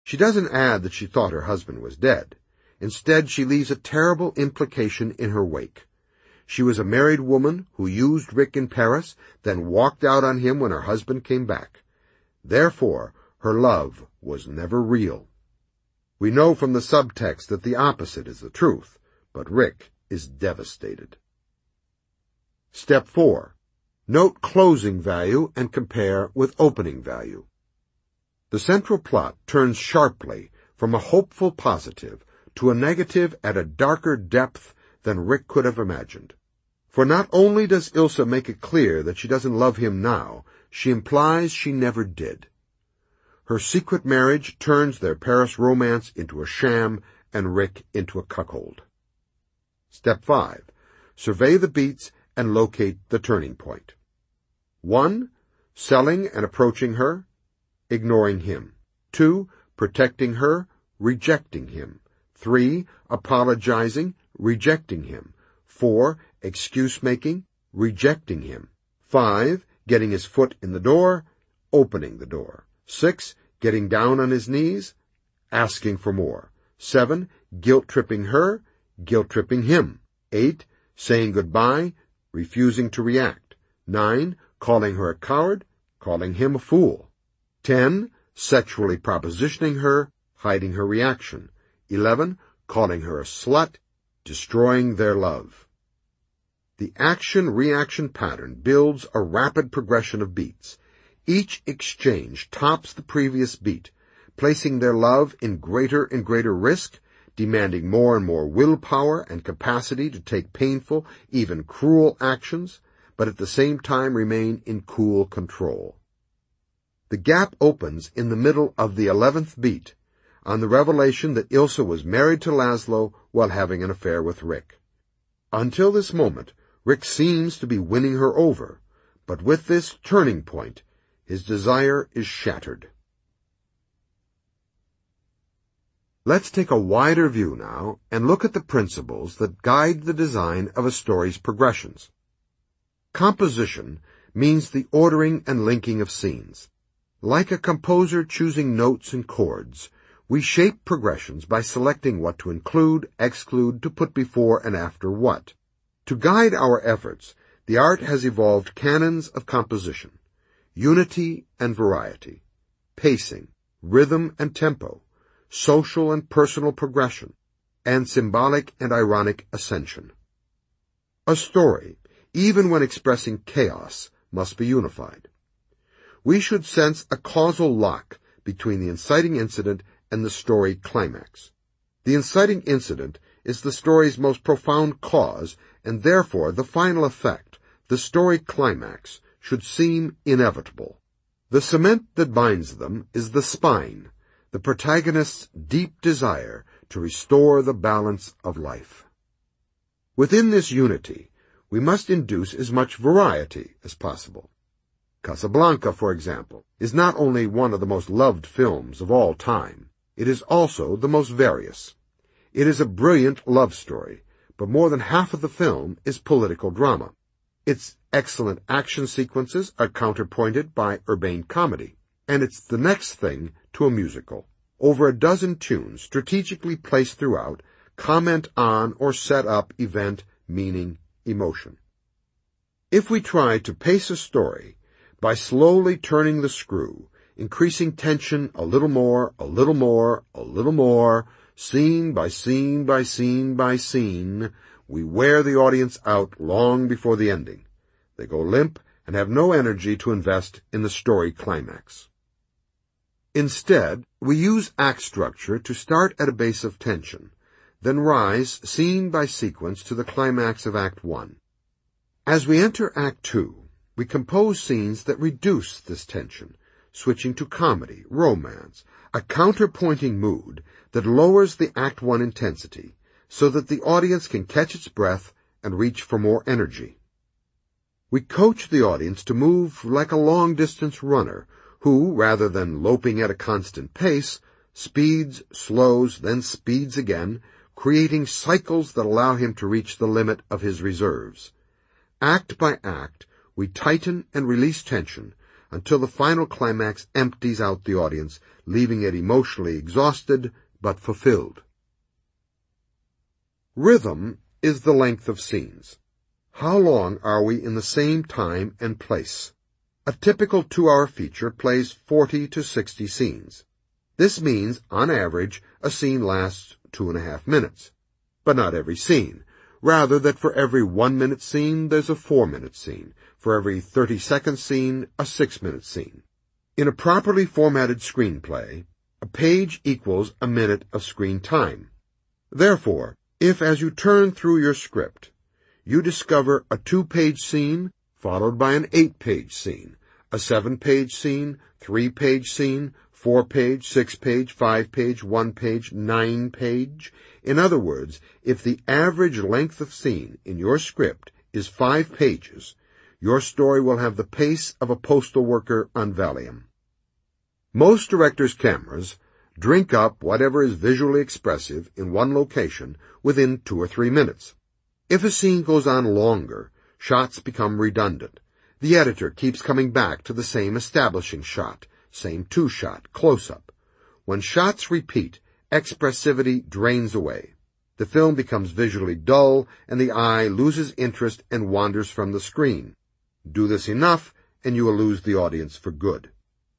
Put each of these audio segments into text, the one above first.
She doesn't add that she thought her husband was dead. Instead, she leaves a terrible implication in her wake. She was a married woman who used Rick in Paris, then walked out on him when her husband came back. Therefore, her love was never real. We know from the subtext that the opposite is the truth, but Rick is devastated. Step 4. Note closing value and compare with opening value. The central plot turns sharply from a hopeful positive to a negative at a darker depth than Rick could have imagined. For not only does Ilsa make it clear that she doesn't love him now, she implies she never did. Her secret marriage turns their Paris romance into a sham and Rick into a cuckold. Step 5. Survey the beats and locate the turning point. 1. Selling and approaching her, ignoring him. 2. Protecting her, rejecting him. 3. Apologizing, rejecting him. 4. Excuse-making, rejecting him. 5. Getting his foot in the door, opening the door. 6. Getting down on his knees, asking for more. 7. Guilt-tripping her, guilt-tripping him. 8. Saying goodbye, refusing to react. 9. Calling her a coward, calling him a fool. 10. Sexually propositioning her, hiding her reaction. 11. Calling her a slut, destroying their love. The action-reaction pattern builds a rapid progression of beats. Each exchange tops the previous beat, placing their love in greater and greater risk, demanding more and more willpower and capacity to take painful, even cruel actions, but at the same time remain in cool control. The gap opens in the middle of the 11th beat, on the revelation that Ilsa was married to Laszlo while having an affair with Rick. Until this moment, Rick seems to be winning her over, but with this turning point, his desire is shattered. Let's take a wider view now and look at the principles that guide the design of a story's progressions. Composition means the ordering and linking of scenes. Like a composer choosing notes and chords, we shape progressions by selecting what to include, exclude, to put before and after what. To guide our efforts, the art has evolved canons of composition: unity and variety, pacing, rhythm and tempo, social and personal progression, and symbolic and ironic ascension. A story, even when expressing chaos, must be unified. We should sense a causal lock between the inciting incident and the story climax. The inciting incident is the story's most profound cause, and therefore the final effect, the story climax, should seem inevitable. The cement that binds them is the spine, the protagonist's deep desire to restore the balance of life. Within this unity, we must induce as much variety as possible. Casablanca, for example, is not only one of the most loved films of all time, it is also the most various. It is a brilliant love story, but more than half of the film is political drama. Its excellent action sequences are counterpointed by urbane comedy, and it's the next thing to a musical. Over a dozen tunes, strategically placed throughout, comment on or set up event, meaning, emotion. If we try to pace a story by slowly turning the screw, increasing tension a little more, a little more, a little more, scene by scene by scene by scene, we wear the audience out long before the ending. They go limp and have no energy to invest in the story climax. Instead, we use act structure to start at a base of tension, then rise scene by sequence to the climax of Act 1. As we enter Act 2, we compose scenes that reduce this tension, switching to comedy, romance, a counterpointing mood that lowers the Act 1 intensity so that the audience can catch its breath and reach for more energy. We coach the audience to move like a long-distance runner who, rather than loping at a constant pace, speeds, slows, then speeds again, creating cycles that allow him to reach the limit of his reserves. Act by act, we tighten and release tension until the final climax empties out the audience, leaving it emotionally exhausted but fulfilled. Rhythm is the length of scenes. How long are we in the same time and place? A typical 2-hour feature plays 40 to 60 scenes. This means, on average, a scene lasts 2.5 minutes. But not every scene. Rather that for every 1-minute scene, there's a 4-minute scene. For every 30-second scene, a 6-minute scene. In a properly formatted screenplay, a page equals a minute of screen time. Therefore, if as you turn through your script, you discover a 2-page scene followed by an 8-page scene, a 7-page scene, 3-page scene, 4-page, 6-page, 5-page, 1-page, 9-page. In other words, if the average length of scene in your script is 5 pages, your story will have the pace of a postal worker on Valium. Most directors' cameras drink up whatever is visually expressive in one location within 2 or 3 minutes. If a scene goes on longer, shots become redundant. The editor keeps coming back to the same establishing shot, same 2-shot, close-up. When shots repeat, expressivity drains away. The film becomes visually dull, and the eye loses interest and wanders from the screen. Do this enough, and you will lose the audience for good.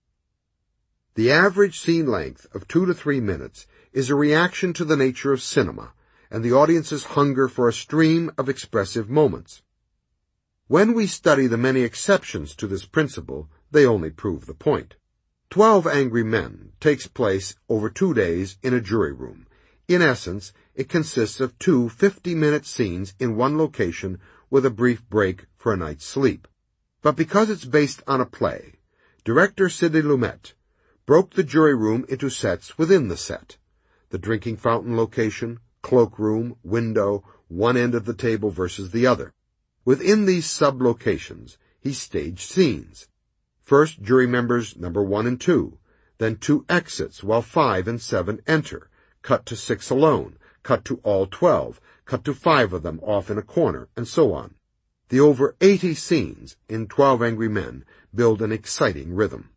The average scene length of 2 to 3 minutes is a reaction to the nature of cinema, and the audience's hunger for a stream of expressive moments. When we study the many exceptions to this principle, they only prove the point. 12 Angry Men takes place over 2 days in a jury room. In essence, it consists of 2 50-minute scenes in one location with a brief break for a night's sleep. But because it's based on a play, director Sidney Lumet broke the jury room into sets within the set. The drinking fountain location, cloakroom, window, one end of the table versus the other. Within these sub-locations, he staged scenes. First, jury members number 1 and 2, then 2 exits while 5 and 7 enter, cut to 6 alone, cut to all 12, cut to 5 of them off in a corner, and so on. The over 80 scenes in 12 Angry Men build an exciting rhythm.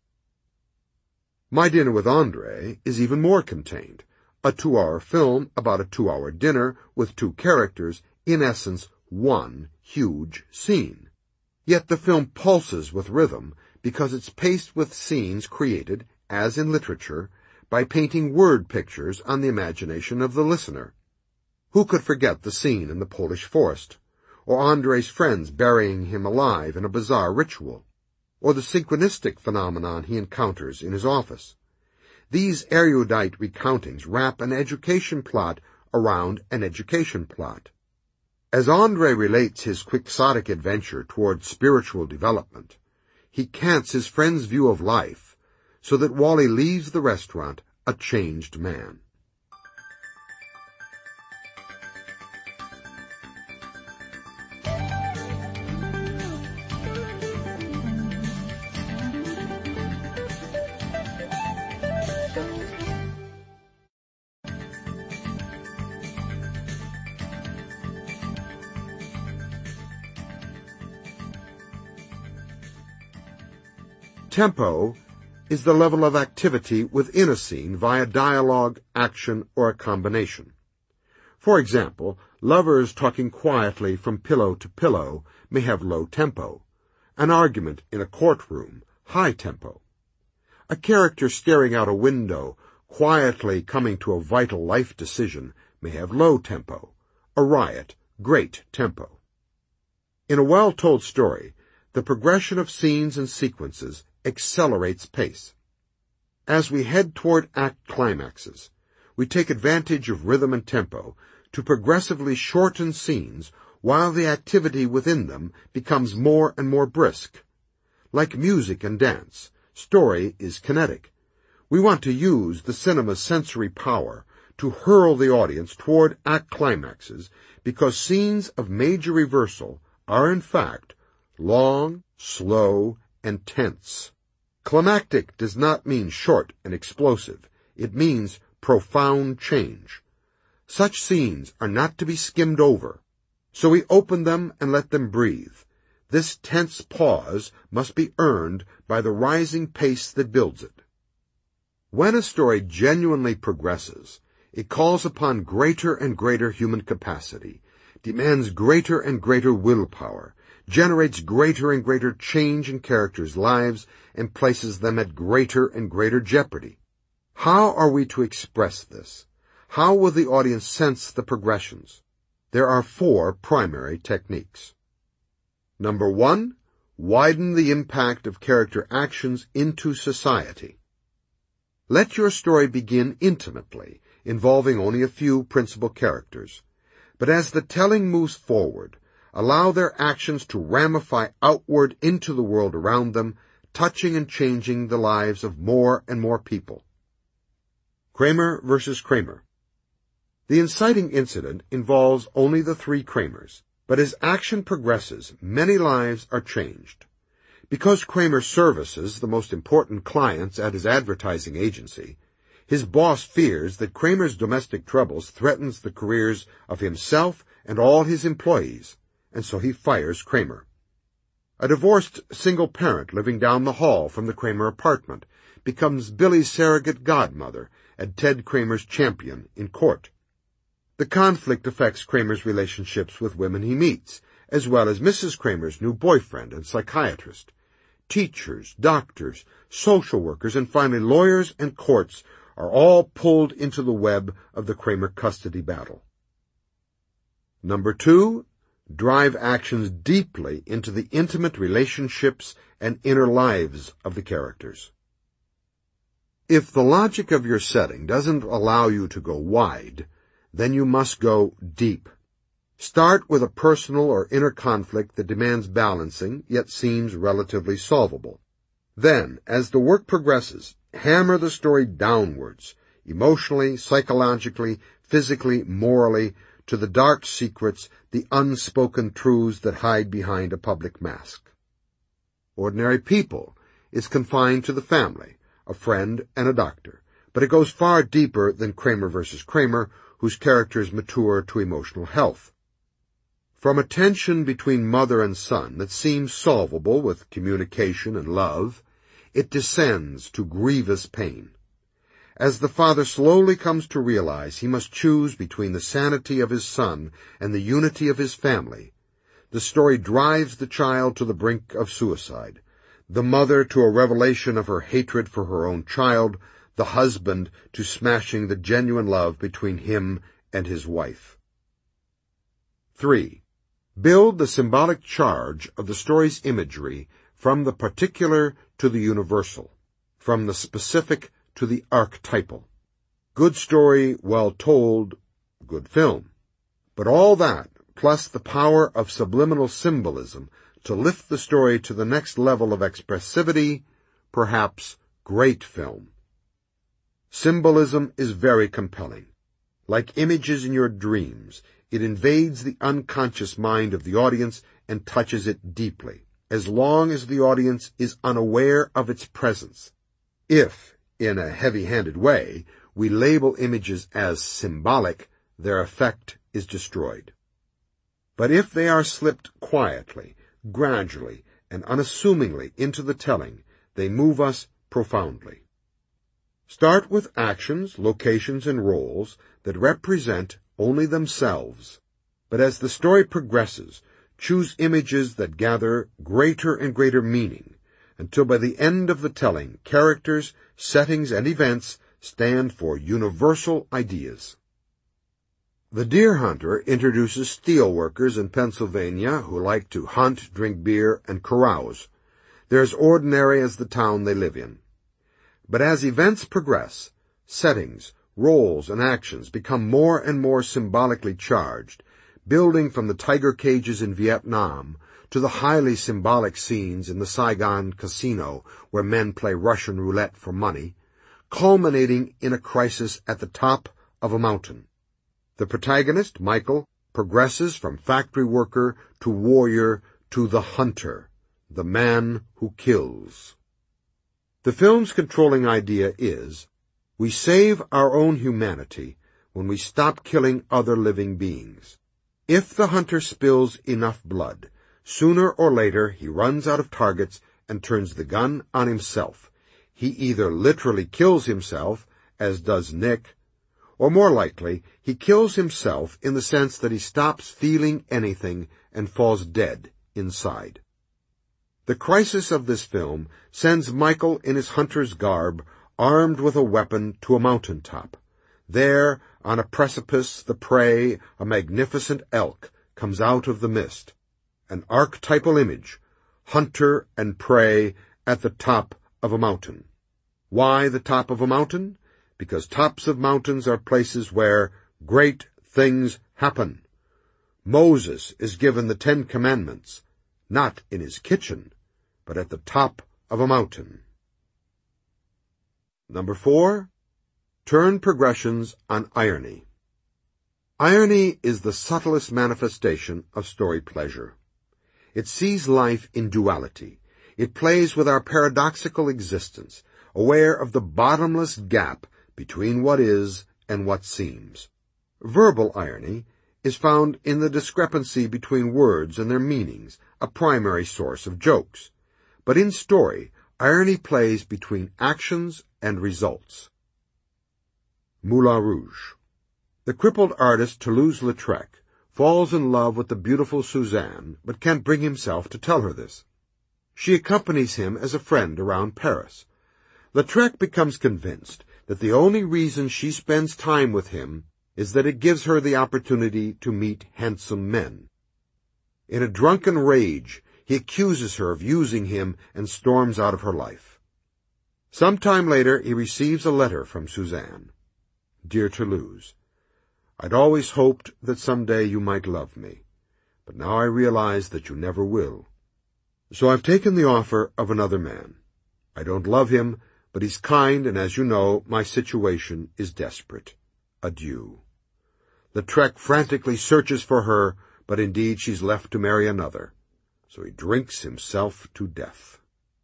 My Dinner with Andre is even more contained. A 2-hour film about a 2-hour dinner with 2 characters, in essence, one huge scene. Yet the film pulses with rhythm because it's paced with scenes created, as in literature, by painting word pictures on the imagination of the listener. Who could forget the scene in the Polish forest, or Andre's friends burying him alive in a bizarre ritual, or the synchronistic phenomenon he encounters in his office? These erudite recountings wrap an education plot around an education plot. As Andre relates his quixotic adventure toward spiritual development, he cants his friend's view of life so that Wally leaves the restaurant a changed man. Tempo is the level of activity within a scene via dialogue, action, or a combination. For example, lovers talking quietly from pillow to pillow may have low tempo. An argument in a courtroom, high tempo. A character staring out a window, quietly coming to a vital life decision, may have low tempo. A riot, great tempo. In a well-told story, the progression of scenes and sequences accelerates pace. As we head toward act climaxes, we take advantage of rhythm and tempo to progressively shorten scenes while the activity within them becomes more and more brisk. Like music and dance, story is kinetic. We want to use the cinema's sensory power to hurl the audience toward act climaxes because scenes of major reversal are in fact long, slow, and tense. Climactic does not mean short and explosive. It means profound change. Such scenes are not to be skimmed over, so we open them and let them breathe. This tense pause must be earned by the rising pace that builds it. When a story genuinely progresses, it calls upon greater and greater human capacity, demands greater and greater willpower, generates greater and greater change in characters' lives, and places them at greater and greater jeopardy. How are we to express this? How will the audience sense the progressions? There are 4 primary techniques. Number 1, widen the impact of character actions into society. Let your story begin intimately, involving only a few principal characters. But as the telling moves forward, allow their actions to ramify outward into the world around them, touching and changing the lives of more and more people. Kramer versus Kramer. The inciting incident involves only the 3 Kramers, but as action progresses, many lives are changed. Because Kramer services the most important clients at his advertising agency, his boss fears that Kramer's domestic troubles threatens the careers of himself and all his employees, and so he fires Kramer. A divorced single parent living down the hall from the Kramer apartment becomes Billy's surrogate godmother and Ted Kramer's champion in court. The conflict affects Kramer's relationships with women he meets, as well as Mrs. Kramer's new boyfriend and psychiatrist. Teachers, doctors, social workers, and finally lawyers and courts are all pulled into the web of the Kramer custody battle. Number 2, drive actions deeply into the intimate relationships and inner lives of the characters. If the logic of your setting doesn't allow you to go wide, then you must go deep. Start with a personal or inner conflict that demands balancing, yet seems relatively solvable. Then, as the work progresses, hammer the story downwards, emotionally, psychologically, physically, morally, to the dark secrets, the unspoken truths that hide behind a public mask. Ordinary People is confined to the family, a friend and a doctor, but it goes far deeper than Kramer versus Kramer, whose characters mature to emotional health. From a tension between mother and son that seems solvable with communication and love, it descends to grievous pain. As the father slowly comes to realize he must choose between the sanity of his son and the unity of his family, the story drives the child to the brink of suicide, the mother to a revelation of her hatred for her own child, the husband to smashing the genuine love between him and his wife. 3. Build the symbolic charge of the story's imagery from the particular to the universal, from the specific to the archetypal. Good story, well told, good film. But all that, plus the power of subliminal symbolism to lift the story to the next level of expressivity, perhaps great film. Symbolism is very compelling. Like images in your dreams, it invades the unconscious mind of the audience and touches it deeply, as long as the audience is unaware of its presence. If, in a heavy-handed way, we label images as symbolic, their effect is destroyed. But if they are slipped quietly, gradually, and unassumingly into the telling, they move us profoundly. Start with actions, locations, and roles that represent only themselves. But as the story progresses, choose images that gather greater and greater meaning, until by the end of the telling, characters, settings, and events stand for universal ideas. The Deer Hunter introduces steel workers in Pennsylvania who like to hunt, drink beer, and carouse. They're as ordinary as the town they live in. But as events progress, settings, roles, and actions become more and more symbolically charged, building from the tiger cages in Vietnam to the highly symbolic scenes in the Saigon casino where men play Russian roulette for money, culminating in a crisis at the top of a mountain. The protagonist, Michael, progresses from factory worker to warrior to the hunter, the man who kills. The film's controlling idea is, we save our own humanity when we stop killing other living beings. If the hunter spills enough blood, sooner or later he runs out of targets and turns the gun on himself. He either literally kills himself, as does Nick, or more likely, he kills himself in the sense that he stops feeling anything and falls dead inside. The crisis of this film sends Michael in his hunter's garb, armed with a weapon, to a mountaintop. There, on a precipice, the prey, a magnificent elk, comes out of the mist. An archetypal image, hunter and prey at the top of a mountain. Why the top of a mountain? Because tops of mountains are places where great things happen. Moses is given the 10 Commandments, not in his kitchen, but at the top of a mountain. Number 4, turn progressions on irony. Irony is the subtlest manifestation of story pleasure. It sees life in duality. It plays with our paradoxical existence, aware of the bottomless gap between what is and what seems. Verbal irony is found in the discrepancy between words and their meanings, a primary source of jokes. But in story, irony plays between actions and results. Moulin Rouge. The crippled artist Toulouse-Lautrec falls in love with the beautiful Suzanne, but can't bring himself to tell her this. She accompanies him as a friend around Paris. Lautrec becomes convinced that the only reason she spends time with him is that it gives her the opportunity to meet handsome men. In a drunken rage, he accuses her of using him and storms out of her life. Some time later, he receives a letter from Suzanne. Dear Toulouse, I'd always hoped that someday you might love me, but now I realize that you never will. So I've taken the offer of another man. I don't love him, but he's kind, and as you know, my situation is desperate. Adieu. Lautrec frantically searches for her, but indeed she's left to marry another. So he drinks himself to death.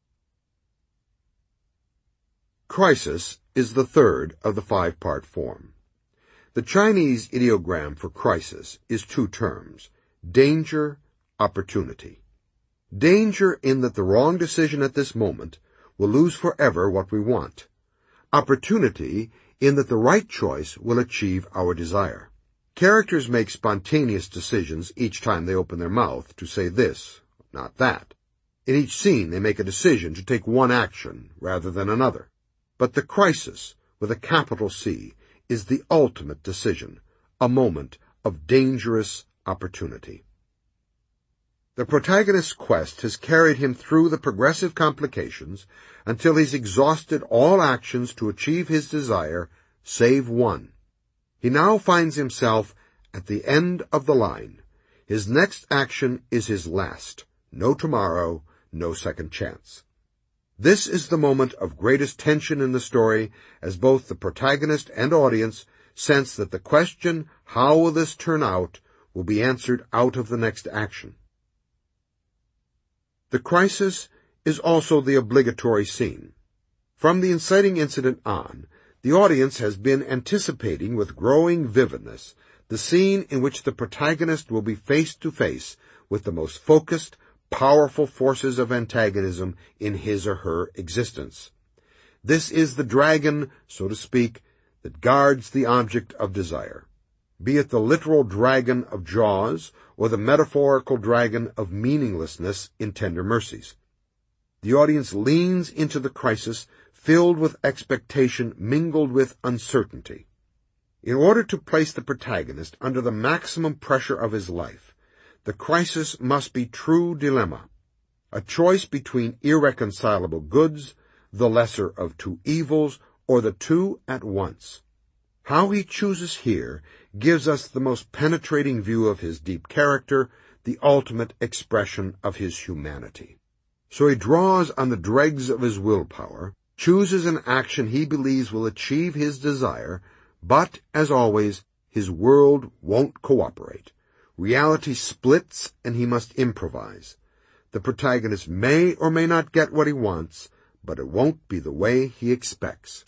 Crisis is the third of the 5-part form. The Chinese ideogram for crisis is 2 terms: danger, opportunity. Danger in that the wrong decision at this moment will lose forever what we want. Opportunity in that the right choice will achieve our desire. Characters make spontaneous decisions each time they open their mouth to say this, not that. In each scene they make a decision to take one action rather than another. But the crisis, with a capital C, is the ultimate decision, a moment of dangerous opportunity. The protagonist's quest has carried him through the progressive complications until he's exhausted all actions to achieve his desire, save one. He now finds himself at the end of the line. His next action is his last. No tomorrow, no second chance. This is the moment of greatest tension in the story, as both the protagonist and audience sense that the question, how will this turn out, will be answered out of the next action. The crisis is also the obligatory scene. From the inciting incident on, the audience has been anticipating with growing vividness the scene in which the protagonist will be face to face with the most focused, powerful forces of antagonism in his or her existence. This is the dragon, so to speak, that guards the object of desire, be it the literal dragon of Jaws or the metaphorical dragon of meaninglessness in Tender Mercies. The audience leans into the crisis filled with expectation mingled with uncertainty. In order to place the protagonist under the maximum pressure of his life, the crisis must be true dilemma, a choice between irreconcilable goods, the lesser of 2 evils, or the 2 at once. How he chooses here gives us the most penetrating view of his deep character, the ultimate expression of his humanity. So he draws on the dregs of his willpower, chooses an action he believes will achieve his desire, but, as always, his world won't cooperate. Reality splits and he must improvise. The protagonist may or may not get what he wants, but it won't be the way he expects.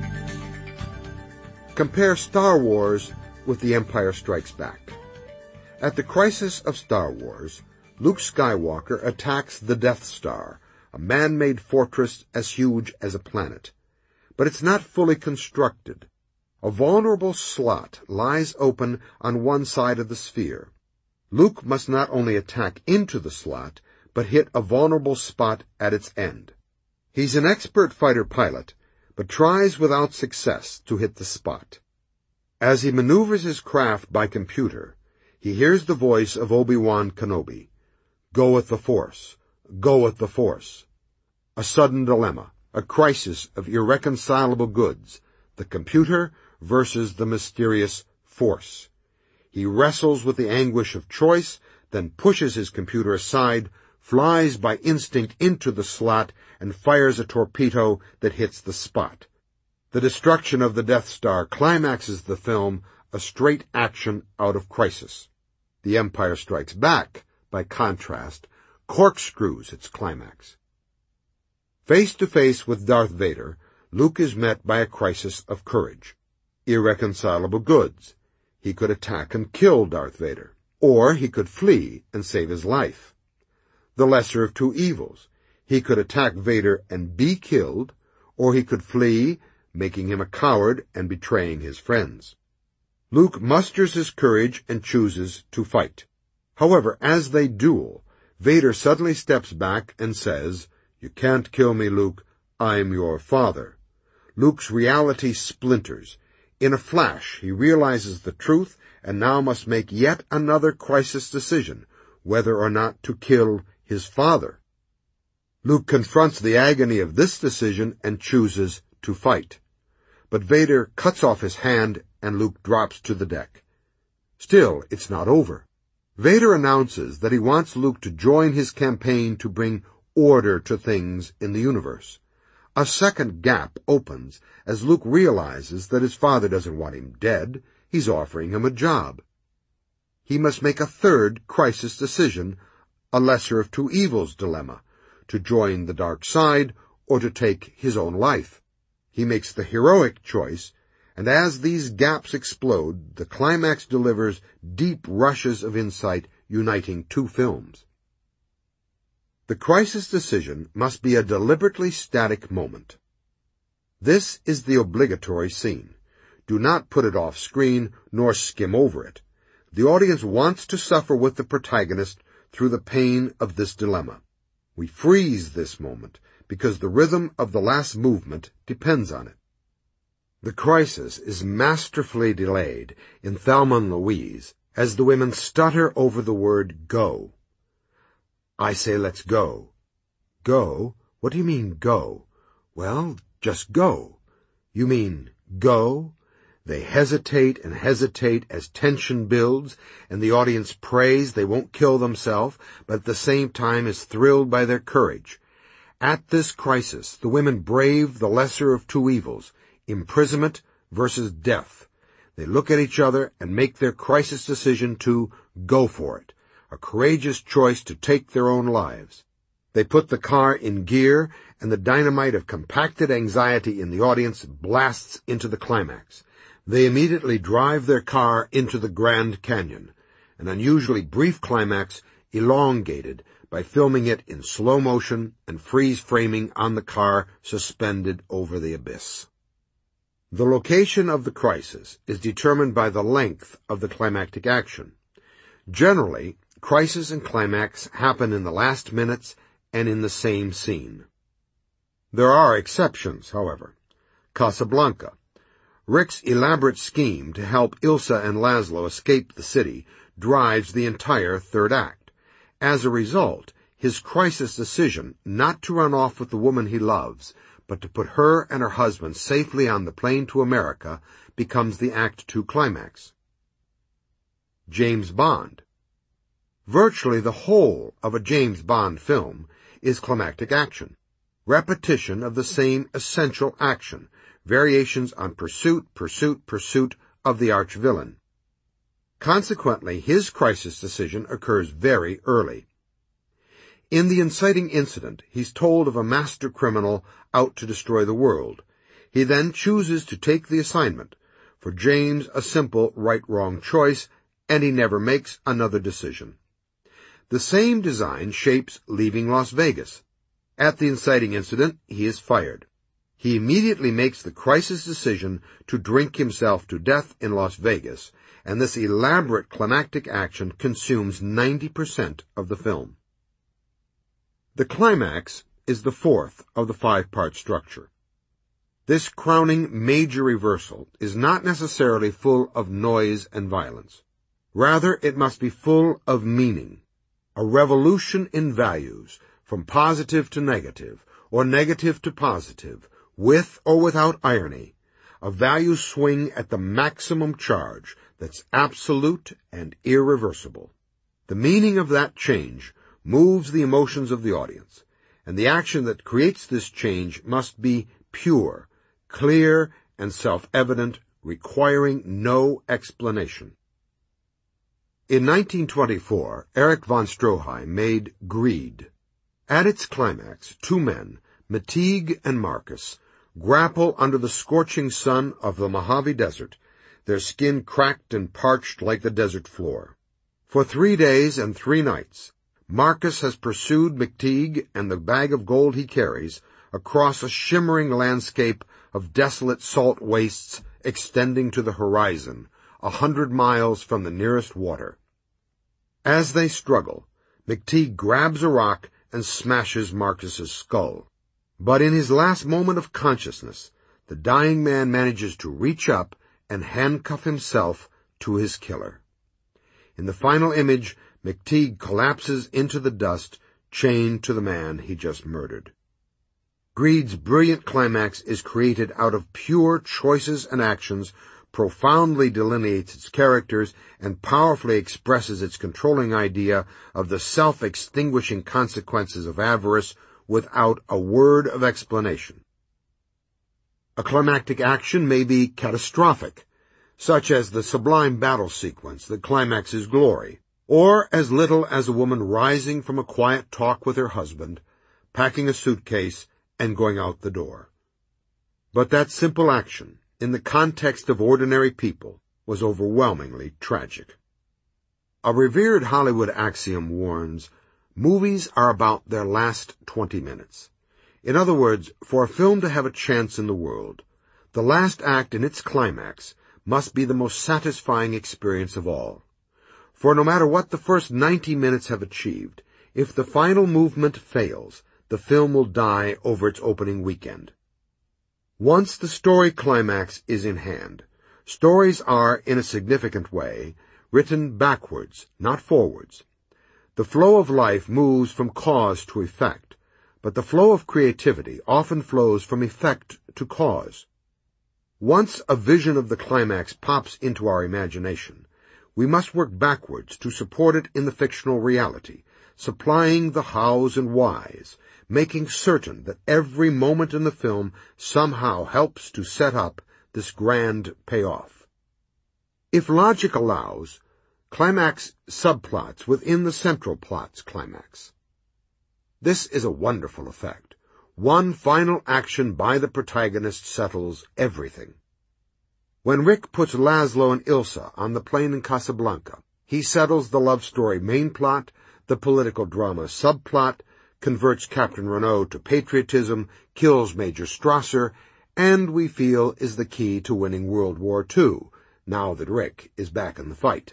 Compare Star Wars with The Empire Strikes Back. At the crisis of Star Wars, Luke Skywalker attacks the Death Star, a man-made fortress as huge as a planet. But it's not fully constructed. A vulnerable slot lies open on one side of the sphere. Luke must not only attack into the slot, but hit a vulnerable spot at its end. He's an expert fighter pilot, but tries without success to hit the spot. As he maneuvers his craft by computer, he hears the voice of Obi-Wan Kenobi. Go with the Force. Go with the Force. A sudden dilemma, a crisis of irreconcilable goods, the computer versus the mysterious Force. He wrestles with the anguish of choice, then pushes his computer aside, flies by instinct into the slot, and fires a torpedo that hits the spot. The destruction of the Death Star climaxes the film, a straight action out of Crisis. The Empire Strikes Back, by contrast, corkscrews its climax. Face to face with Darth Vader, Luke is met by a crisis of courage. Irreconcilable goods. He could attack and kill Darth Vader, or he could flee and save his life. The lesser of two evils. He could attack Vader and be killed, or he could flee, making him a coward and betraying his friends. Luke musters his courage and chooses to fight. However, as they duel, Vader suddenly steps back and says, "You can't kill me, Luke. I'm your father." Luke's reality splinters. In a flash, he realizes the truth and now must make yet another crisis decision, whether or not to kill his father. Luke confronts the agony of this decision and chooses to fight. But Vader cuts off his hand and Luke drops to the deck. Still, it's not over. Vader announces that he wants Luke to join his campaign to bring order to things in the universe. A second gap opens as Luke realizes that his father doesn't want him dead. He's offering him a job. He must make a third crisis decision, a lesser of two evils dilemma, to join the dark side or to take his own life. He makes the heroic choice, and as these gaps explode, the climax delivers deep rushes of insight uniting two films. The crisis decision must be a deliberately static moment. This is the obligatory scene. Do not put it off screen, nor skim over it. The audience wants to suffer with the protagonist through the pain of this dilemma. We freeze this moment because the rhythm of the last movement depends on it. The crisis is masterfully delayed in Thelma and Louise as the women stutter over the word go. I say let's go. Go? What do you mean go? Well, just go. You mean go? They hesitate and hesitate as tension builds, and the audience prays they won't kill themselves, but at the same time is thrilled by their courage. At this crisis, the women brave the lesser of two evils, imprisonment versus death. They look at each other and make their crisis decision to go for it, a courageous choice to take their own lives. They put the car in gear, and the dynamite of compacted anxiety in the audience blasts into the climax. They immediately drive their car into the Grand Canyon, an unusually brief climax elongated by filming it in slow motion and freeze-framing on the car suspended over the abyss. The location of the crisis is determined by the length of the climactic action. Generally, crisis and climax happen in the last minutes and in the same scene. There are exceptions, however. Casablanca. Rick's elaborate scheme to help Ilsa and Laszlo escape the city drives the entire third act. As a result, his crisis decision not to run off with the woman he loves, but to put her and her husband safely on the plane to America, becomes the Act 2 climax. James Bond. Virtually the whole of a James Bond film is climactic action, repetition of the same essential action, variations on pursuit of the arch-villain. Consequently, his crisis decision occurs very early. In the inciting incident, he's told of a master criminal out to destroy the world. He then chooses to take the assignment. For James, a simple right-wrong choice, and he never makes another decision. The same design shapes Leaving Las Vegas. At the inciting incident, he is fired. He immediately makes the crisis decision to drink himself to death in Las Vegas, and this elaborate climactic action consumes 90% of the film. The climax is the fourth of the five-part structure. This crowning major reversal is not necessarily full of noise and violence. Rather, it must be full of meaning, a revolution in values, from positive to negative, or negative to positive, with or without irony, a value swing at the maximum charge that's absolute and irreversible. The meaning of that change moves the emotions of the audience, and the action that creates this change must be pure, clear, and self-evident, requiring no explanation. In 1924, Erich von Stroheim made Greed. At its climax, two men, Metig and Marcus, grapple under the scorching sun of the Mojave Desert, their skin cracked and parched like the desert floor. For 3 days and 3 nights, Marcus has pursued Metig and the bag of gold he carries across a shimmering landscape of desolate salt wastes extending to the horizon, 100 miles from the nearest water. As they struggle, Metig grabs a rock and smashes Marcus's skull. But in his last moment of consciousness, the dying man manages to reach up and handcuff himself to his killer. In the final image, Metig collapses into the dust, chained to the man he just murdered. Greed's brilliant climax is created out of pure choices and actions, profoundly delineates its characters, and powerfully expresses its controlling idea of the self-extinguishing consequences of avarice without a word of explanation. A climactic action may be catastrophic, such as the sublime battle sequence that climaxes Glory, or as little as a woman rising from a quiet talk with her husband, packing a suitcase, and going out the door. But that simple action, in the context of ordinary people, was overwhelmingly tragic. A revered Hollywood axiom warns, movies are about their last 20 minutes. In other words, for a film to have a chance in the world, the last act in its climax must be the most satisfying experience of all. For no matter what the first 90 minutes have achieved, if the final movement fails, the film will die over its opening weekend. Once the story climax is in hand, stories are, in a significant way, written backwards, not forwards. The flow of life moves from cause to effect, but the flow of creativity often flows from effect to cause. Once a vision of the climax pops into our imagination, we must work backwards to support it in the fictional reality, supplying the hows and whys, making certain that every moment in the film somehow helps to set up this grand payoff. If logic allows, climax subplots within the central plot's climax. This is a wonderful effect. One final action by the protagonist settles everything. When Rick puts Laszlo and Ilsa on the plane in Casablanca, he settles the love story main plot, the political drama subplot, converts Captain Renault to patriotism, kills Major Strasser, and we feel is the key to winning World War II, now that Rick is back in the fight.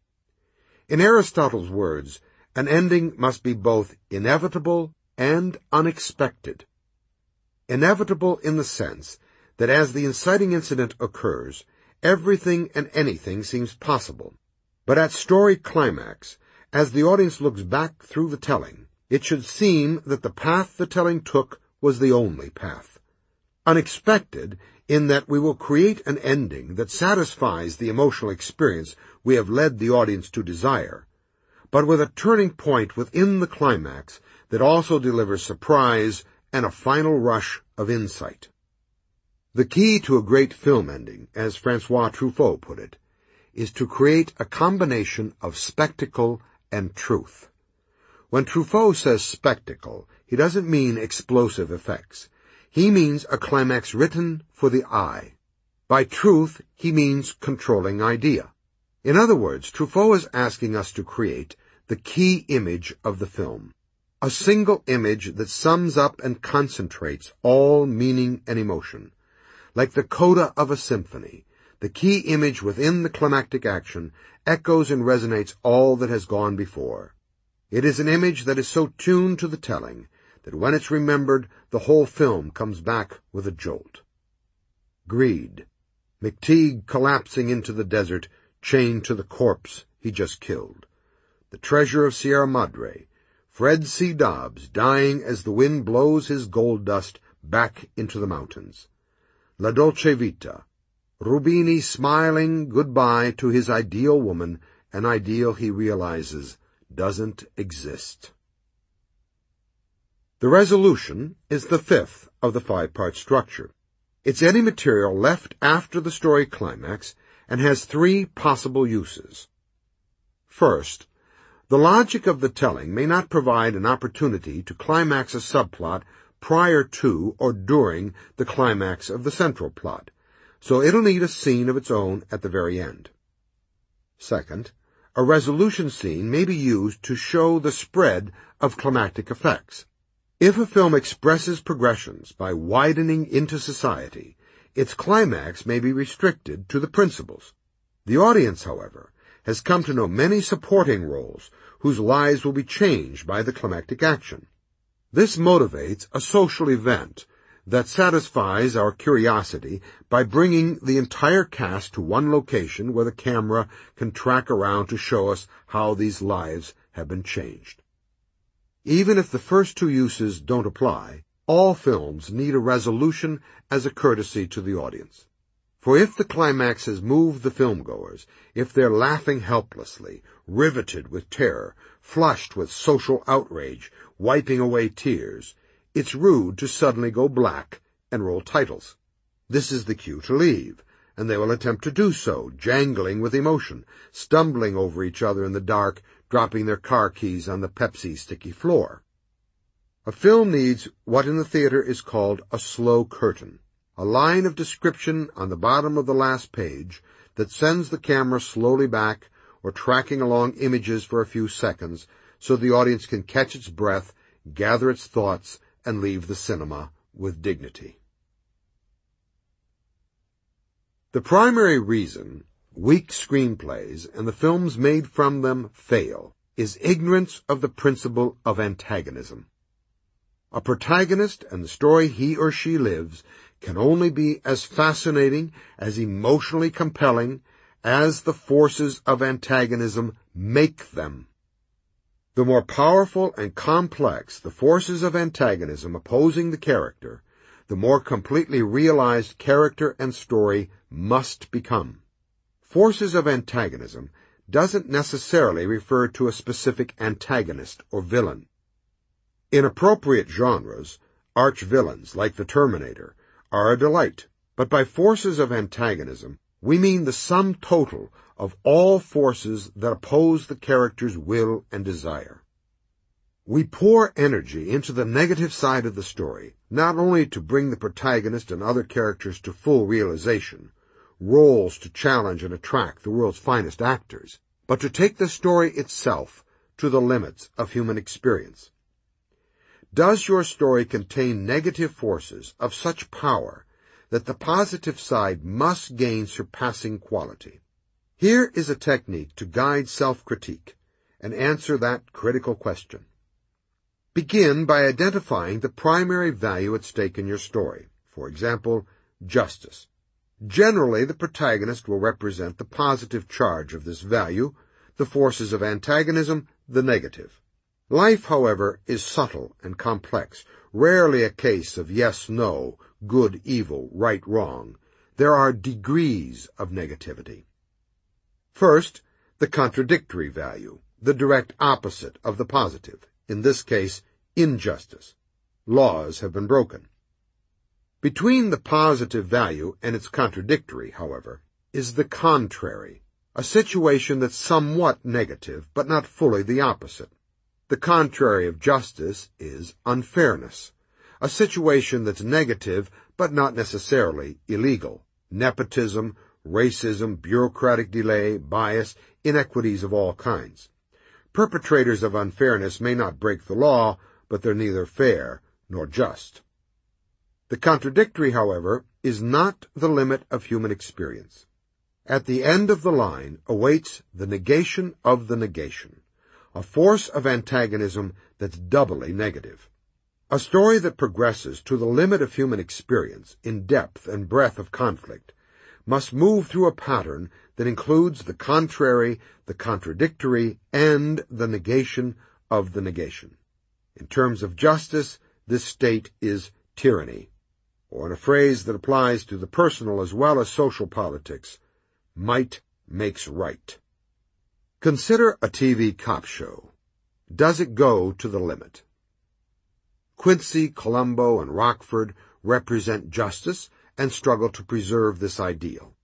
In Aristotle's words, an ending must be both inevitable and unexpected. Inevitable in the sense that as the inciting incident occurs, everything and anything seems possible. But at story climax, as the audience looks back through the telling, it should seem that the path the telling took was the only path. Unexpected in that we will create an ending that satisfies the emotional experience we have led the audience to desire, but with a turning point within the climax that also delivers surprise and a final rush of insight. The key to a great film ending, as Francois Truffaut put it, is to create a combination of spectacle and truth. When Truffaut says spectacle, he doesn't mean explosive effects. He means a climax written for the eye. By truth, he means controlling idea. In other words, Truffaut is asking us to create the key image of the film, a single image that sums up and concentrates all meaning and emotion. Like the coda of a symphony, the key image within the climactic action echoes and resonates all that has gone before. It is an image that is so tuned to the telling that when it's remembered, the whole film comes back with a jolt. Greed. McTeague collapsing into the desert, chained to the corpse he just killed. The Treasure of Sierra Madre. Fred C. Dobbs dying as the wind blows his gold dust back into the mountains. La Dolce Vita. Rubini smiling goodbye to his ideal woman, an ideal he realizes doesn't exist. The resolution is the fifth of the five-part structure. It's any material left after the story climax and has three possible uses. First, the logic of the telling may not provide an opportunity to climax a subplot prior to or during the climax of the central plot, so it'll need a scene of its own at the very end. Second, a resolution scene may be used to show the spread of climactic effects. If a film expresses progressions by widening into society, its climax may be restricted to the principals. The audience, however, has come to know many supporting roles whose lives will be changed by the climactic action. This motivates a social event that satisfies our curiosity by bringing the entire cast to one location where the camera can track around to show us how these lives have been changed. Even if the first two uses don't apply, all films need a resolution as a courtesy to the audience. For if the climax has moved the filmgoers, if they're laughing helplessly, riveted with terror, flushed with social outrage, wiping away tears, it's rude to suddenly go black and roll titles. This is the cue to leave, and they will attempt to do so, jangling with emotion, stumbling over each other in the dark, dropping their car keys on the Pepsi sticky floor. A film needs what in the theater is called a slow curtain, a line of description on the bottom of the last page that sends the camera slowly back or tracking along images for a few seconds so the audience can catch its breath, gather its thoughts, and leave the cinema with dignity. The primary reason weak screenplays and the films made from them fail is ignorance of the principle of antagonism. A protagonist and the story he or she lives can only be as fascinating, as emotionally compelling, as the forces of antagonism make them. The more powerful and complex the forces of antagonism opposing the character, the more completely realized character and story must become. Forces of antagonism doesn't necessarily refer to a specific antagonist or villain. In appropriate genres, arch-villains like the Terminator are a delight, but by forces of antagonism, we mean the sum total of all forces that oppose the character's will and desire. We pour energy into the negative side of the story, not only to bring the protagonist and other characters to full realization, roles to challenge and attract the world's finest actors, but to take the story itself to the limits of human experience. Does your story contain negative forces of such power that the positive side must gain surpassing quality? Here is a technique to guide self-critique and answer that critical question. Begin by identifying the primary value at stake in your story. For example, justice. Generally, the protagonist will represent the positive charge of this value, the forces of antagonism, the negative. Life, however, is subtle and complex, rarely a case of yes, no, good, evil, right, wrong. There are degrees of negativity. First, the contradictory value, the direct opposite of the positive, in this case, injustice. Laws have been broken. Between the positive value and its contradictory, however, is the contrary, a situation that's somewhat negative, but not fully the opposite. The contrary of justice is unfairness, a situation that's negative, but not necessarily illegal. Nepotism, racism, bureaucratic delay, bias, inequities of all kinds. Perpetrators of unfairness may not break the law, but they're neither fair nor just. The contradictory, however, is not the limit of human experience. At the end of the line awaits the negation of the negation, a force of antagonism that's doubly negative. A story that progresses to the limit of human experience in depth and breadth of conflict must move through a pattern that includes the contrary, the contradictory, and the negation of the negation. In terms of justice, this state is tyranny, or in a phrase that applies to the personal as well as social politics, might makes right. Consider a TV cop show. Does it go to the limit? Quincy, Columbo, and Rockford represent justice and struggle to preserve this ideal.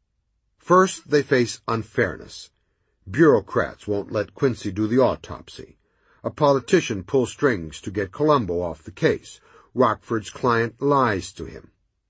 First, they face unfairness. Bureaucrats won't let Quincy do the autopsy. A politician pulls strings to get Columbo off the case. Rockford's client lies to him.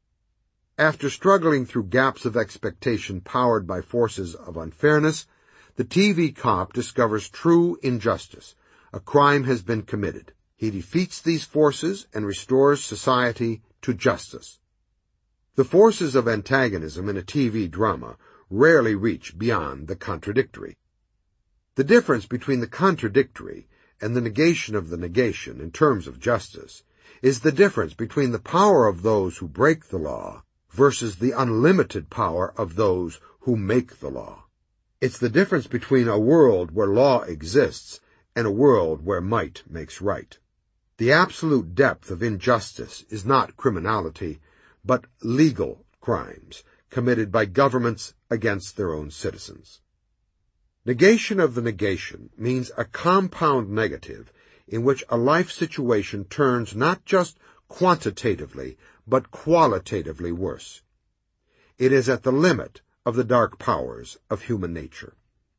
After struggling through gaps of expectation powered by forces of unfairness, the TV cop discovers true injustice. A crime has been committed. He defeats these forces and restores society to justice. The forces of antagonism in a TV drama rarely reach beyond the contradictory. The difference between the contradictory and the negation of the negation in terms of justice is the difference between the power of those who break the law versus the unlimited power of those who make the law. It's the difference between a world where law exists and a world where might makes right. The absolute depth of injustice is not criminality, but legal crimes committed by governments against their own citizens. Negation of the negation means a compound negative in which a life situation turns not just quantitatively, but qualitatively worse. It is at the limit of the dark powers of human nature.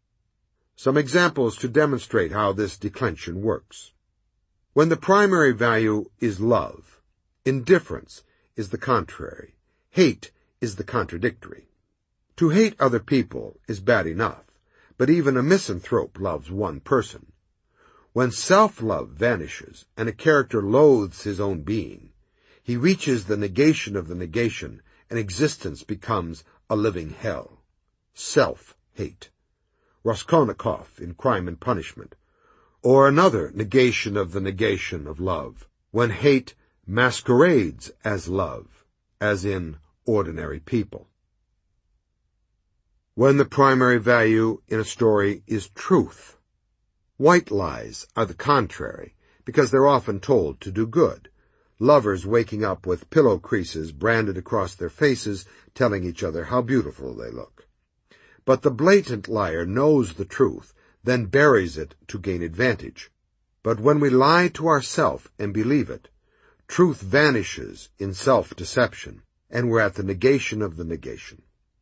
Some examples to demonstrate how this declension works. When the primary value is love, indifference is the contrary, hate is the contradictory. To hate other people is bad enough, but even a misanthrope loves one person. When self-love vanishes and a character loathes his own being, he reaches the negation of the negation and existence becomes a living hell. Self-hate. Raskolnikov in Crime and Punishment. Or another negation of the negation of love, when hate masquerades as love, as in Ordinary People. When the primary value in a story is truth. White lies are the contrary, because they're often told to do good. Lovers waking up with pillow creases branded across their faces, telling each other how beautiful they look. But the blatant liar knows the truth, then buries it to gain advantage. But when we lie to ourselves and believe it, truth vanishes in self-deception, and we're at the negation of the negation.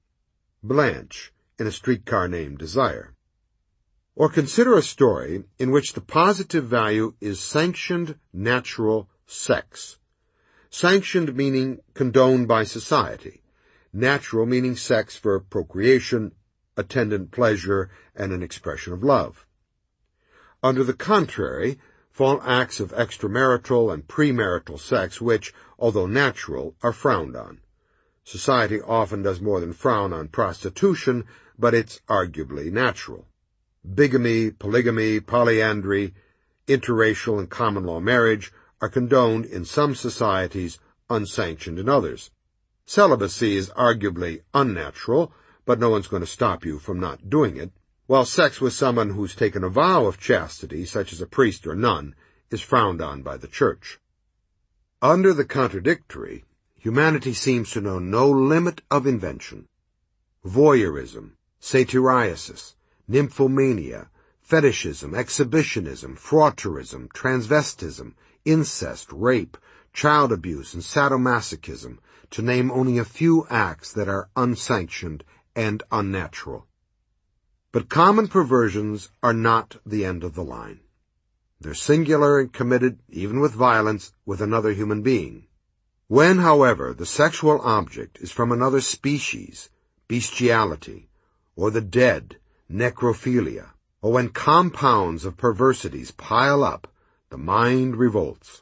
Blanche, in A Streetcar Named Desire. Or consider a story in which the positive value is sanctioned natural sex. Sanctioned meaning condoned by society. Natural meaning sex for procreation, attendant pleasure, and an expression of love. Under the contrary, fall acts of extramarital and premarital sex which, although natural, are frowned on. Society often does more than frown on prostitution, but it's arguably natural. Bigamy, polygamy, polyandry, interracial and common law marriage are condoned in some societies, unsanctioned in others. Celibacy is arguably unnatural, but no one's going to stop you from not doing it, while sex with someone who's taken a vow of chastity, such as a priest or nun, is frowned on by the church. Under the contradictory, humanity seems to know no limit of invention. Voyeurism, satyriasis, nymphomania, fetishism, exhibitionism, fraudurism, transvestism, incest, rape, child abuse, and sadomasochism, to name only a few acts that are unsanctioned and unnatural. But common perversions are not the end of the line. They're singular and committed, even with violence, with another human being. When, however, the sexual object is from another species, bestiality, or the dead, necrophilia, or when compounds of perversities pile up, the mind revolts.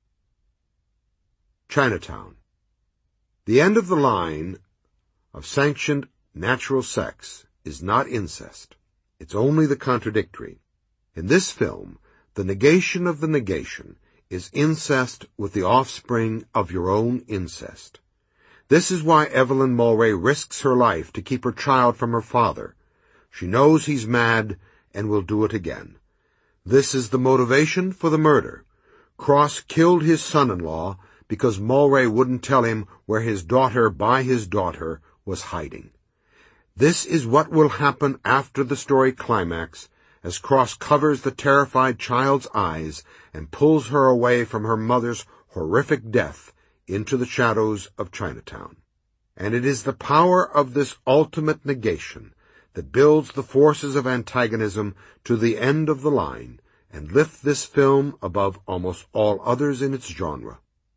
Chinatown. The end of the line of sanctioned natural sex is not incest. It's only the contradictory. In this film, the negation of the negation is incest with the offspring of your own incest. This is why Evelyn Mulwray risks her life to keep her child from her father. She knows he's mad and will do it again. This is the motivation for the murder. Cross killed his son-in-law because Mulwray wouldn't tell him where his daughter by his daughter was hiding. This is what will happen after the story climax, as Cross covers the terrified child's eyes and pulls her away from her mother's horrific death into the shadows of Chinatown. And it is the power of this ultimate negation that builds the forces of antagonism to the end of the line and lifts this film above almost all others in its genre.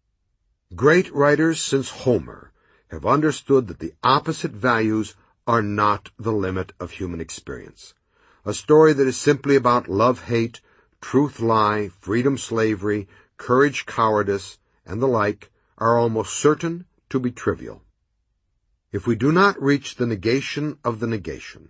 Great writers since Homer have understood that the opposite values are not the limit of human experience. A story that is simply about love-hate, truth-lie, freedom-slavery, courage-cowardice, and the like are almost certain to be trivial. If we do not reach the negation of the negation,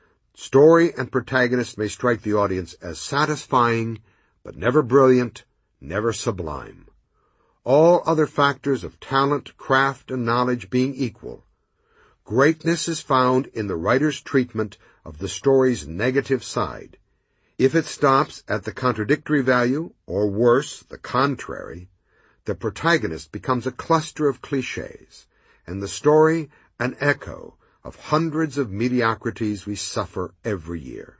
story and protagonist may strike the audience as satisfying, but never brilliant, never sublime. All other factors of talent, craft, and knowledge being equal, greatness is found in the writer's treatment of the story's negative side. If it stops at the contradictory value, or worse, the contrary, the protagonist becomes a cluster of cliches, and the story an echo of hundreds of mediocrities we suffer every year.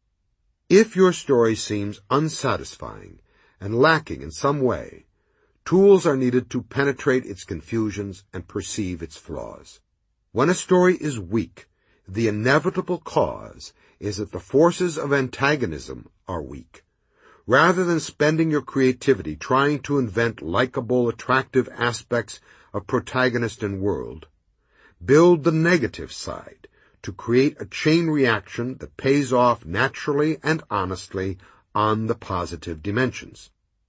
If your story seems unsatisfying and lacking in some way, tools are needed to penetrate its confusions and perceive its flaws. When a story is weak, the inevitable cause is that the forces of antagonism are weak. Rather than spending your creativity trying to invent likable, attractive aspects of protagonist and world, build the negative side to create a chain reaction that pays off naturally and honestly on the positive dimensions.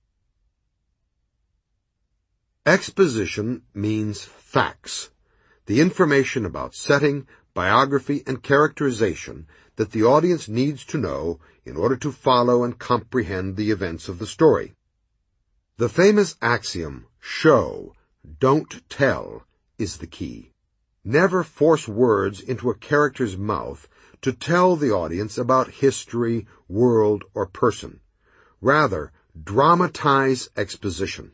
Exposition means facts, the information about setting, biography, and characterization that the audience needs to know in order to follow and comprehend the events of the story. The famous axiom, show, don't tell, is the key. Never force words into a character's mouth to tell the audience about history, world, or person. Rather, dramatize exposition.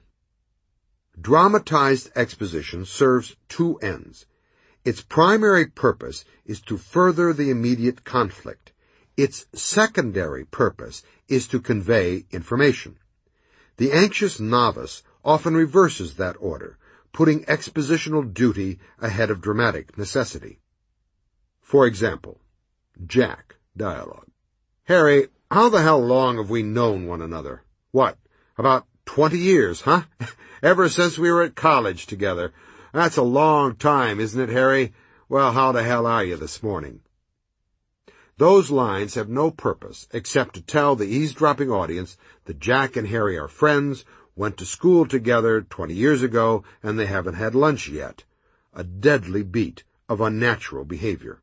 Dramatized exposition serves two ends. Its primary purpose is to further the immediate conflict. Its secondary purpose is to convey information. The anxious novice often reverses that order, putting expositional duty ahead of dramatic necessity. For example, Jack, dialogue. Harry, how the hell long have we known one another? What, about 20 years, huh? Ever since we were at college together. That's a long time, isn't it, Harry? Well, how the hell are you this morning? Those lines have no purpose except to tell the eavesdropping audience that Jack and Harry are friends, went to school together 20 years ago, and they haven't had lunch yet. A deadly beat of unnatural behavior.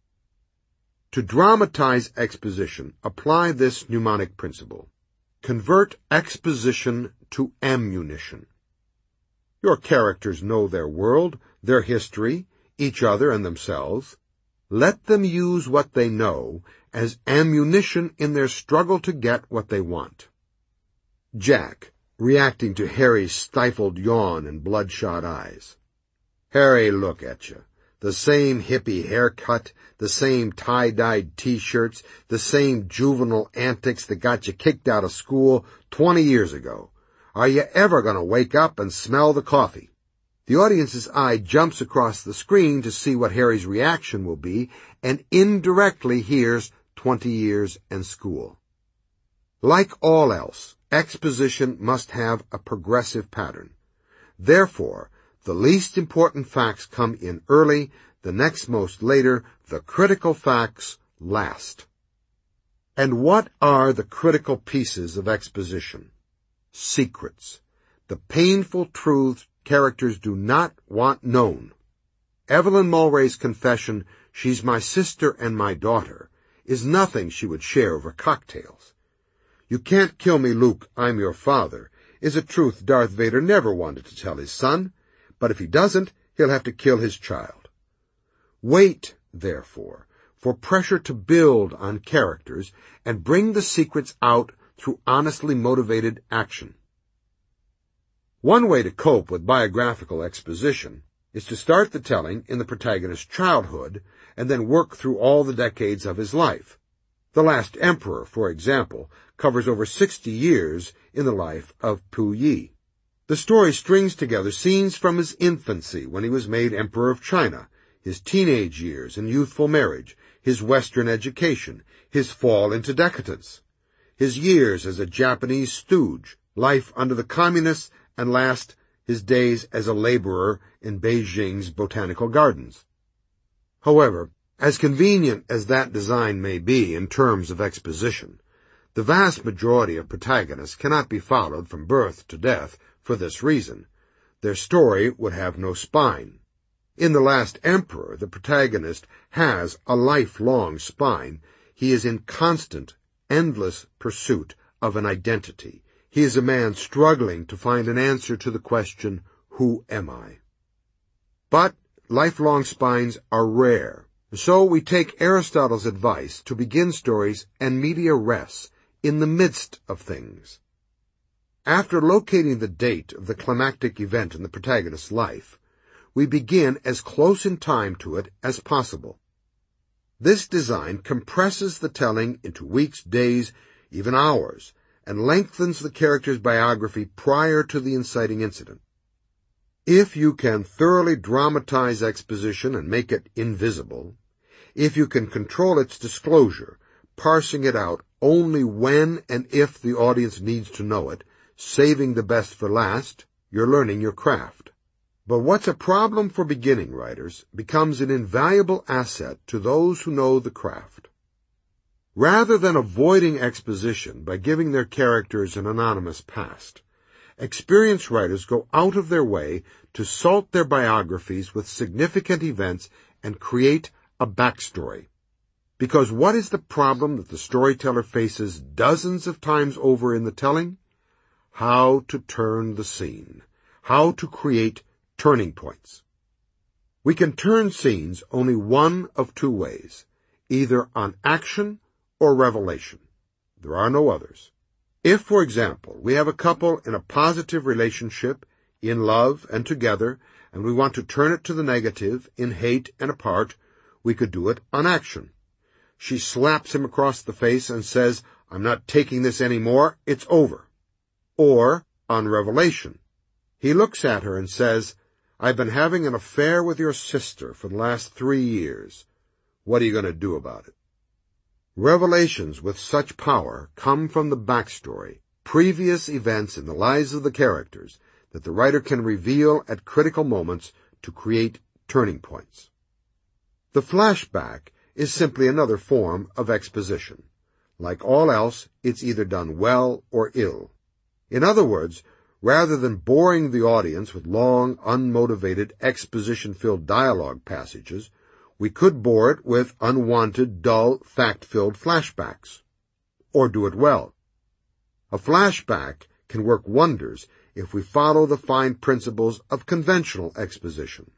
To dramatize exposition, apply this mnemonic principle. Convert exposition to ammunition. Your characters know their world, their history, each other and themselves. Let them use what they know as ammunition in their struggle to get what they want. Jack, reacting to Harry's stifled yawn and bloodshot eyes. Harry, look at you. The same hippie haircut, the same tie-dyed T-shirts, the same juvenile antics that got you kicked out of school 20 years ago. Are you ever going to wake up and smell the coffee? The audience's eye jumps across the screen to see what Harry's reaction will be, and indirectly hears 20 years and school. Like all else, exposition must have a progressive pattern. Therefore, the least important facts come in early, the next most later, the critical facts last. And what are the critical pieces of exposition? Secrets. The painful truths characters do not want known. Evelyn Mulwray's confession, "She's my sister and my daughter," is nothing she would share over cocktails. "You can't kill me, Luke, I'm your father," is a truth Darth Vader never wanted to tell his son, but if he doesn't, he'll have to kill his child. Wait, therefore, for pressure to build on characters and bring the secrets out through honestly motivated action. One way to cope with biographical exposition is to start the telling in the protagonist's childhood and then work through all the decades of his life. The Last Emperor, for example, covers over 60 years in the life of Puyi. The story strings together scenes from his infancy when he was made Emperor of China, his teenage years and youthful marriage, his Western education, his fall into decadence, his years as a Japanese stooge, life under the communists, and last, his days as a laborer in Beijing's botanical gardens. However, as convenient as that design may be in terms of exposition, the vast majority of protagonists cannot be followed from birth to death for this reason. Their story would have no spine. In The Last Emperor, the protagonist has a lifelong spine. He is in constant, endless pursuit of an identity. He is a man struggling to find an answer to the question, who am I? But lifelong spines are rare, so we take Aristotle's advice to begin stories en media res, in the midst of things. After locating the date of the climactic event in the protagonist's life, we begin as close in time to it as possible. This design compresses the telling into weeks, days, even hours, and lengthens the character's biography prior to the inciting incident. If you can thoroughly dramatize exposition and make it invisible, if you can control its disclosure, parsing it out only when and if the audience needs to know it, saving the best for last, you're learning your craft. But what's a problem for beginning writers becomes an invaluable asset to those who know the craft. Rather than avoiding exposition by giving their characters an anonymous past, experienced writers go out of their way to salt their biographies with significant events and create a backstory. Because what is the problem that the storyteller faces dozens of times over in the telling? How to turn the scene. How to create turning points. We can turn scenes only one of two ways, either on action or revelation. There are no others. If, for example, we have a couple in a positive relationship, in love and together, and we want to turn it to the negative, in hate and apart, we could do it on action. She slaps him across the face and says, "I'm not taking this anymore, it's over." Or, on revelation, he looks at her and says, "I've been having an affair with your sister for the last 3 years. What are you going to do about it?" Revelations with such power come from the backstory, previous events in the lives of the characters, that the writer can reveal at critical moments to create turning points. The flashback is simply another form of exposition. Like all else, it's either done well or ill. In other words, rather than boring the audience with long, unmotivated, exposition-filled dialogue passages, we could bore it with unwanted, dull, fact-filled flashbacks. Or do it well. A flashback can work wonders if we follow the fine principles of conventional exposition.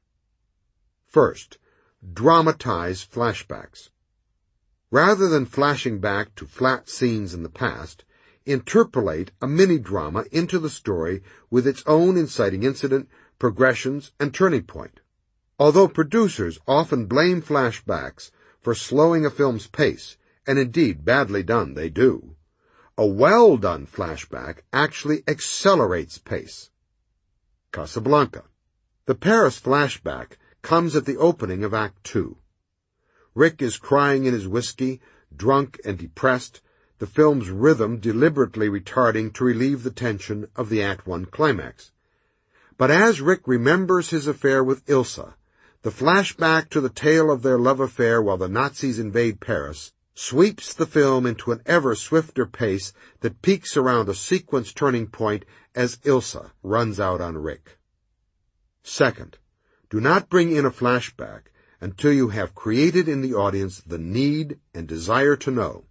First, dramatize flashbacks. Rather than flashing back to flat scenes in the past, interpolate a mini-drama into the story with its own inciting incident, progressions, and turning point. Although producers often blame flashbacks for slowing a film's pace, and indeed badly done they do, a well-done flashback actually accelerates pace. Casablanca. The Paris flashback comes at the opening of Act 2. Rick is crying in his whiskey, drunk and depressed, the film's rhythm deliberately retarding to relieve the tension of the Act 1 climax. But as Rick remembers his affair with Ilsa, The flashback to the tale of their love affair while the Nazis invade Paris sweeps the film into an ever swifter pace that peaks around a sequence turning point as Ilsa runs out on Rick. Second, do not bring in a flashback until you have created in the audience the need and desire to know.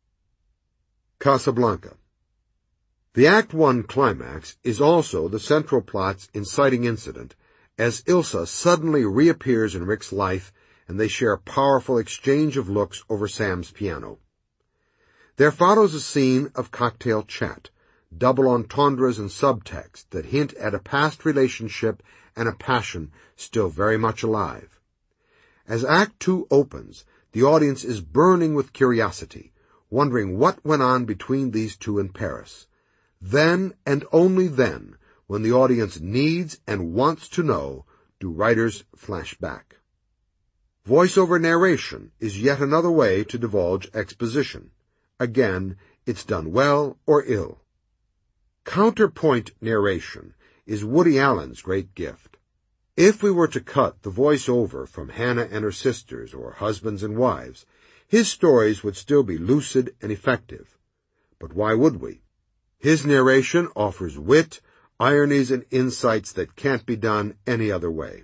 Casablanca. The Act I climax is also the central plot's inciting incident, as Ilsa suddenly reappears in Rick's life and they share a powerful exchange of looks over Sam's piano. There follows a scene of cocktail chat, double entendres and subtext that hint at a past relationship and a passion still very much alive. As Act II opens, the audience is burning with curiosity, wondering what went on between these two in Paris. Then, and only then, when the audience needs and wants to know, do writers flash back. Voice-over narration is yet another way to divulge exposition. Again, it's done well or ill. Counterpoint narration is Woody Allen's great gift. If we were to cut the voice-over from Hannah and her sisters or husbands and wives, his stories would still be lucid and effective. But why would we? His narration offers wit, ironies, and insights that can't be done any other way.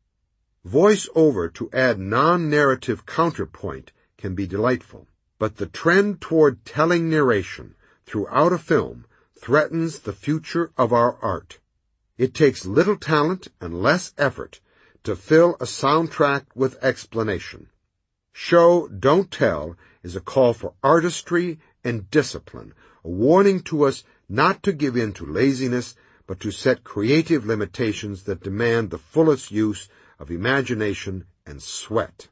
Voice-over to add non-narrative counterpoint can be delightful, but the trend toward telling narration throughout a film threatens the future of our art. It takes little talent and less effort to fill a soundtrack with explanation. Show, don't tell is a call for artistry and discipline, a warning to us not to give in to laziness, but to set creative limitations that demand the fullest use of imagination and sweat.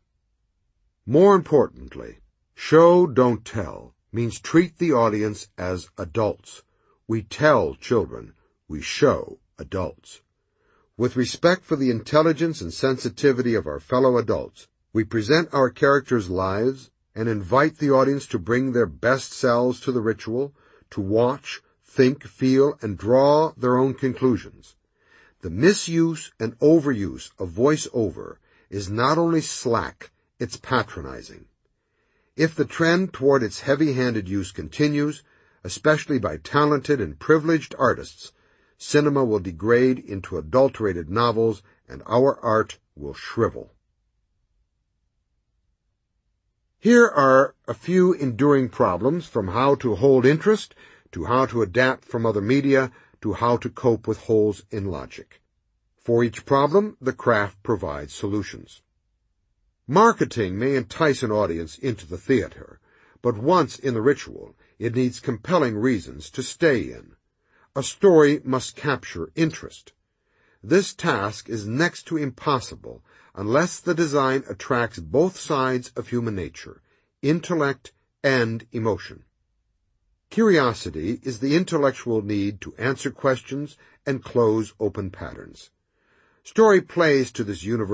More importantly, show, don't tell means treat the audience as adults. We tell children, we show adults. With respect for the intelligence and sensitivity of our fellow adults, we present our characters' lives and invite the audience to bring their best selves to the ritual, to watch, think, feel, and draw their own conclusions. The misuse and overuse of voice-over is not only slack, it's patronizing. If the trend toward its heavy-handed use continues, especially by talented and privileged artists, cinema will degrade into adulterated novels and our art will shrivel. Here are a few enduring problems, from how to hold interest, to how to adapt from other media, to how to cope with holes in logic. For each problem, the craft provides solutions. Marketing may entice an audience into the theater, but once in the ritual, it needs compelling reasons to stay in. A story must capture interest. This task is next to impossible unless the design attracts both sides of human nature, intellect and emotion. Curiosity is the intellectual need to answer questions and close open patterns. Story plays to this universal